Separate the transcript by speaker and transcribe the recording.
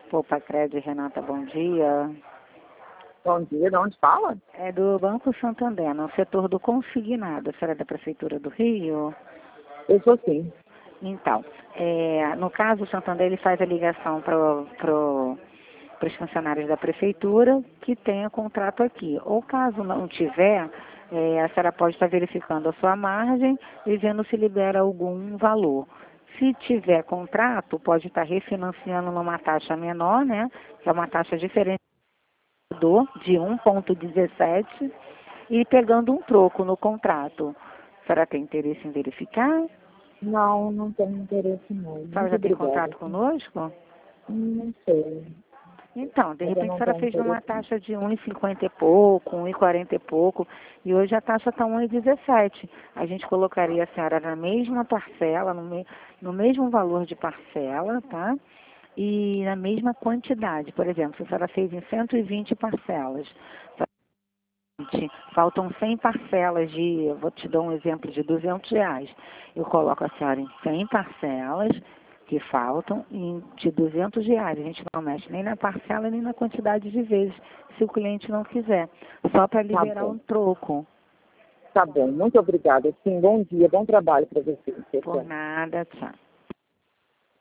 Speaker 1: Poupa Crédito, Renata, bom dia.
Speaker 2: Bom dia, de onde fala?
Speaker 1: É do Banco Santander, no setor do consignado. A senhora é da Prefeitura do Rio?
Speaker 2: Eu sou sim.
Speaker 1: Então, no caso, o Santander ele faz a ligação para os funcionários da Prefeitura que tenha contrato aqui. Ou caso não tiver, a senhora pode estar verificando a sua margem e vendo se libera algum valor. Se tiver contrato, pode estar refinanciando numa taxa menor, né? Que é uma taxa diferente de 1,17 e pegando um troco no contrato. A senhora tem interesse em verificar?
Speaker 2: Não, não tenho interesse não.
Speaker 1: A senhora
Speaker 2: Muito
Speaker 1: já tem
Speaker 2: obrigada.
Speaker 1: contrato conosco?
Speaker 2: Não sei.
Speaker 1: Então, de
Speaker 2: Mas eu
Speaker 1: repente a
Speaker 2: não
Speaker 1: senhora
Speaker 2: tenho
Speaker 1: fez numa
Speaker 2: interesse.
Speaker 1: taxa de 1,50 e pouco, 1,40 e pouco, e hoje a taxa está 1,17. A gente colocaria a senhora na mesma parcela, no mesmo valor de parcela, tá? E na mesma quantidade. Por exemplo, se a senhora fez em 120 parcelas, faltam 100 parcelas eu vou te dar um exemplo de R$ 200. Eu coloco a senhora em 100 parcelas que faltam de R$ 200. A gente não mexe nem na parcela nem na quantidade de vezes, se o cliente não quiser, só para liberar um troco.
Speaker 2: Tá bom, muito obrigada. Sim, bom dia, bom trabalho para você.
Speaker 1: Por nada, tchau.